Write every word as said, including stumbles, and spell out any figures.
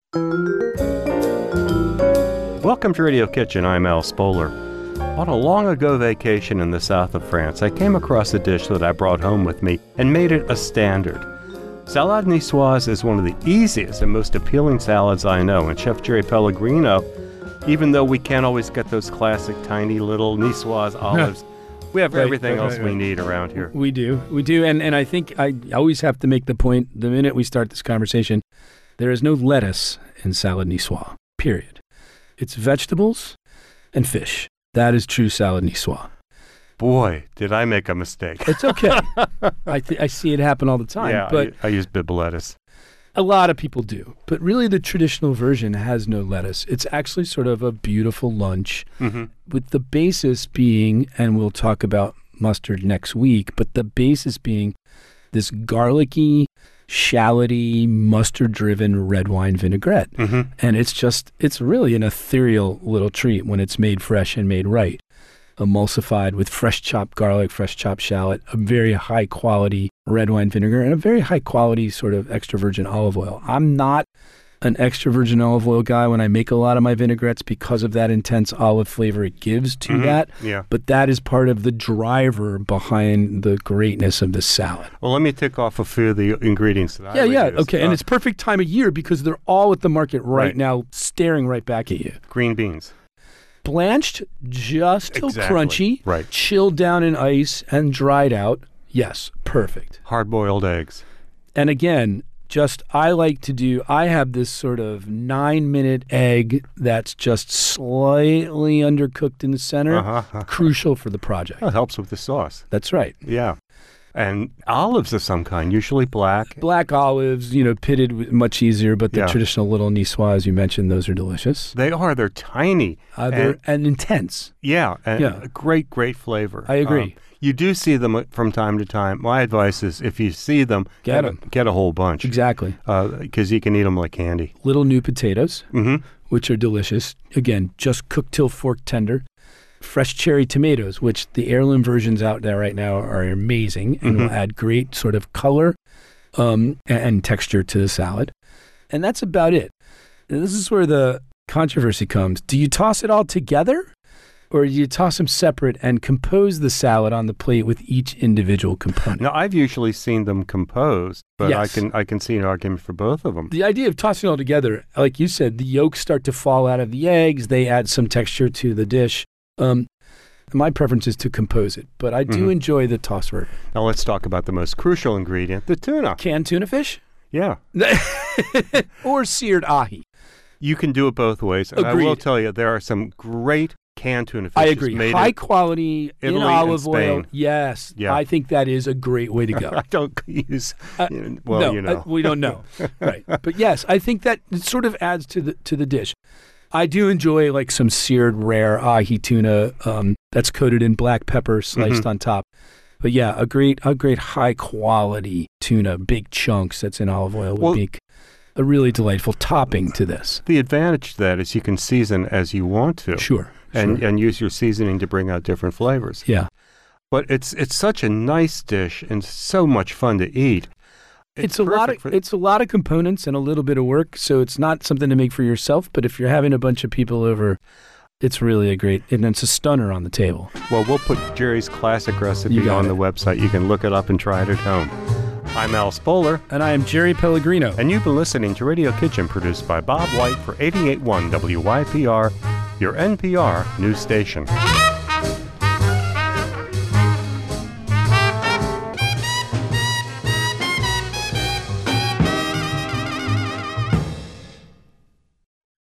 Welcome to Radio Kitchen. I'm Al Spoler. On a long ago vacation in the south of France, I came across a dish that I brought home with me and made it a standard. Salade niçoise is one of the easiest and most appealing salads I know, and Chef Jerry Pellegrino, even though we can't always get those classic tiny little niçoise olives, we have Right, everything right, else right, we right. need around here. We do. We do. And and I think I always have to make the point the minute we start this conversation, there is no lettuce in salad niçoise, period. It's vegetables and fish. That is true salad niçoise. Boy, did I make a mistake. It's okay. I th- I see it happen all the time. yeah, but I, I use bib lettuce. a lot of people do. But really the traditional version has no lettuce. It's actually sort of a beautiful lunch Mm-hmm. with the basis being, and we'll talk about mustard next week, but the basis being this garlicky, shalloty, mustard-driven red wine vinaigrette. Mm-hmm. And it's just, it's really an ethereal little treat when it's made fresh and made right. Emulsified with fresh chopped garlic, fresh chopped shallot, a very high quality red wine vinegar, and a very high quality sort of extra virgin olive oil. I'm not an extra virgin olive oil guy when I make a lot of my vinaigrettes because of that intense olive flavor it gives to Mhm. that. Yeah. But that is part of the driver behind the greatness of the salad. Well, let me tick off a few of the ingredients that I Yeah, would yeah, use. okay. and Uh, it's perfect time of year because they're all at the market right, Right. now, staring right back at you. green beans. Blanched just till Exactly. crunchy, Right. chilled down in ice and dried out. Yes, perfect. Hard-boiled eggs. And again, just I like to do, I have this sort of nine minute egg that's just slightly undercooked in the center. Uh-huh. Crucial for the project. That helps with the sauce. That's right. Yeah. And olives of some kind, usually black. Black olives, you know, pitted w- much easier, but the Yeah. traditional little niçoise, as you mentioned, those are delicious. They are. They're tiny. Uh, they're, And- and intense. Yeah. And Yeah. a great, great flavor. I agree. Um, you do see them uh, from time to time. My advice is if you see them, Get have a- 'em. Get a whole bunch. Exactly. Because you can eat them like candy. Little new potatoes, Mm-hmm. which are delicious. Again, just cooked till fork tender. Fresh cherry tomatoes, which the heirloom versions out there right now are amazing and will Mhm. add great sort of color um, a- and texture to the salad. And that's about it. And this is where the controversy comes. Do you toss it all together? Or do you toss them separate and compose the salad on the plate with each individual component? Now, I've usually seen them composed, but I Yes. can I can see an argument for both of them. The idea of tossing it all together, like you said, the yolks start to fall out of the eggs. They add some texture to the dish. Um, my preference is to compose it, but I do Mhm. enjoy the toss version. Now, let's talk about the most crucial ingredient, the tuna. Canned tuna fish Yeah. or seared ahi. You can do it both ways. And I will Agreed. tell you, there are some great canned tuna I fishes agree. made High in- quality in Italy and olive oil. Spain. Yes. Yeah. I think that is a great way to go. I don't use, Uh, you know, well, no, you uh, know. we don't know. Right. But yes, I think that it sort of adds to the to the dish. I do enjoy like some seared rare ahi tuna um, that's coated in black pepper sliced Mhm. on top. But yeah, a great a great high quality tuna, big chunks that's in olive oil would Well- be a really delightful topping to this. The advantage to that is you can season as you want to. Sure. And, sure. and use your seasoning to bring out different flavors. yeah. But it's it's such a nice dish and so much fun to eat. It's, a lot of perfect for- it's a lot of components and a little bit of work, so it's not something to make for yourself, but if you're having a bunch of people over, it's really a great, and it's a stunner on the table. Well, we'll put Jerry's classic recipe You got on it. the website. You can look it up and try it at home. I'm Al Spoler, And I am Jerry Pellegrino. and you've been listening to Radio Kitchen, produced by Bob White for eighty-eight point one W Y P R, your N P R news station.